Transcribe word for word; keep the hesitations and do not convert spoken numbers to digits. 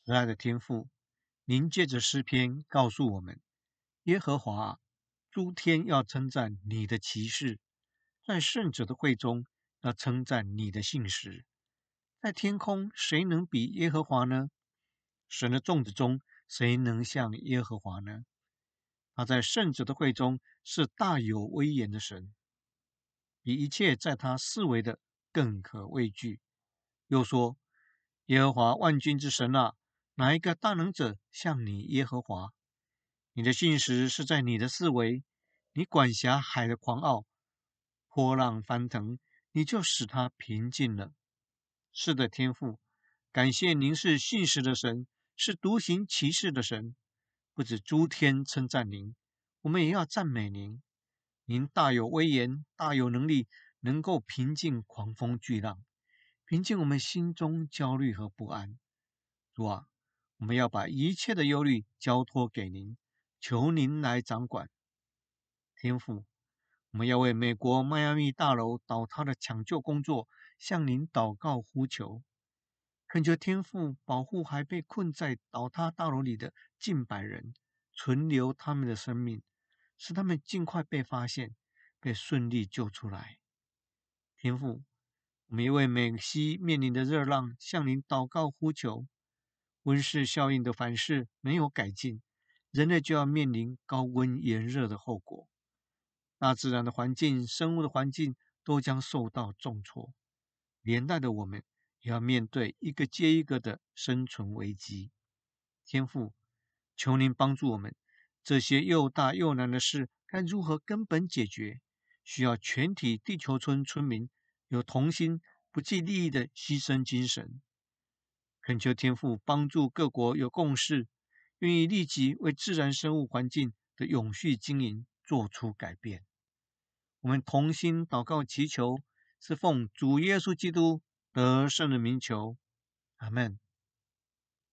慈爱的天父，您借着诗篇告诉我们，耶和华啊，诸天要称赞你的奇事，在圣者的会中要称赞你的信实。在天空，谁能比耶和华呢？神的众子中，谁能像耶和华呢？他在圣者的会中是大有威严的神，比一切在他四围的更可畏惧。又说：耶和华万军之神啊，哪一个大能者像你耶和华？你的信实是在你的四围，你管辖海的狂傲，波浪翻腾，你就使它平静了。是的，天父，感谢您是信实的神，是独行其事的神。不止诸天称赞您，我们也要赞美您。您大有威严，大有能力，能够平静狂风巨浪，平静我们心中焦虑和不安。主啊，我们要把一切的忧虑交托给您，求您来掌管。天父，我们要为美国迈阿密大楼倒塌的抢救工作向您祷告呼求，恳求天父保护还被困在倒塌大楼里的近百人，存留他们的生命，使他们尽快被发现，被顺利救出来。天父，我们也为美西面临的热浪向您祷告呼求，温室效应的反噬没有改进，人类就要面临高温炎热的后果。大自然的环境、生物的环境都将受到重挫，连带的我们也要面对一个接一个的生存危机。天父，求您帮助我们，这些又大又难的事该如何根本解决？需要全体地球村村民有同心、不计利益的牺牲精神。恳求天父帮助各国有共识，愿意立即为自然生物环境的永续经营做出改变。我们同心祷告祈求，是奉主耶稣基督得胜的名求，阿门。